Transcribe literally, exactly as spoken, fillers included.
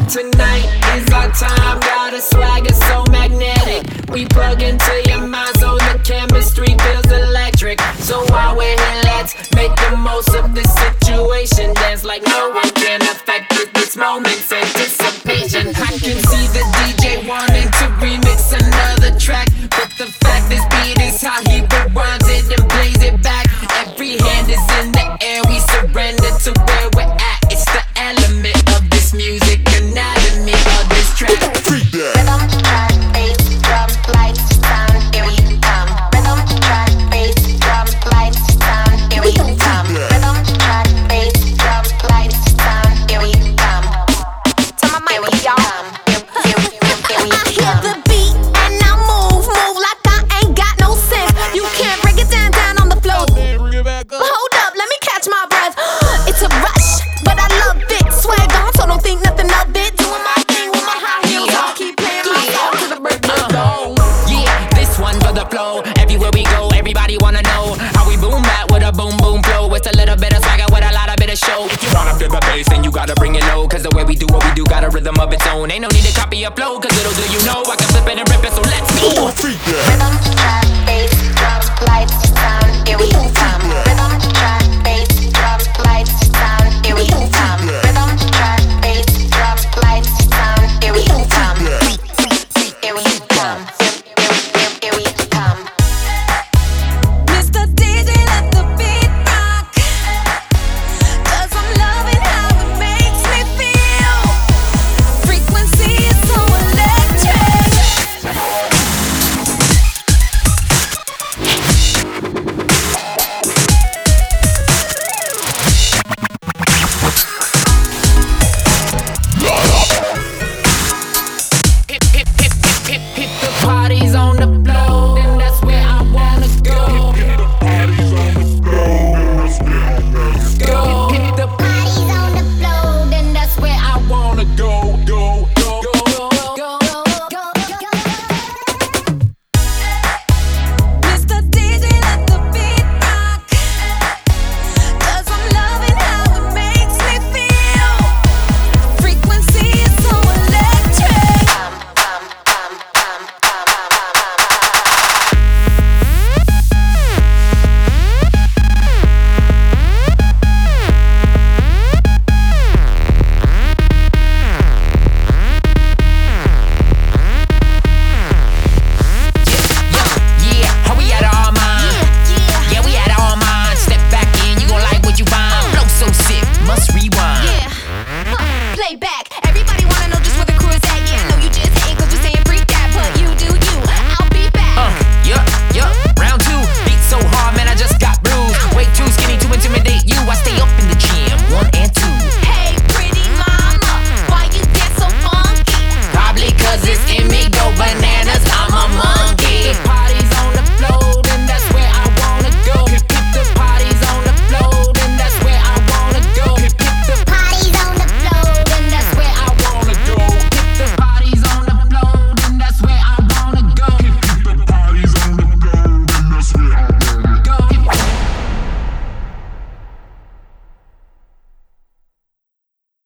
Tonight is our time, got a swagger so magnetic. We plug into your mind so the chemistry feels electric. So while we're here, let's make the most of this situation. Dance like no one can affect it, this moment's anticipation. I can see the D J wanting to remix another track, but the fact this beat is how he rewinds it and plays it back. Every hand is in the air, we surrender to where we're at. It's the element of this music, anatomy of this track. Rhythm, track, bass, drum, lights, sound, here we come. Rhythm, track, bass, drum, lights, sound, here we come. Rhythm, track, bass, drum, lights, sound, here we come. Turn my mic up, y'all. Here we come. I hear the beat and I move, move like I ain't got no sense. You can't break it down, down on the floor. Hold up, let me catch my breath. It's a rush, but I love it. Swag on, so don't think nothing of it. Doing my thing with my high heels on, keep playing my song to the break of dawn. Yeah, this one for the flow. Everywhere we go, everybody wanna know how we boom back with a boom boom flow. It's a little bit of swagger with a lot of bit of show. If you wanna feel the bass, then you gotta bring it low. Cause the way we do what we do got a rhythm of its own. Ain't no need to copy a flow, cause little do you know I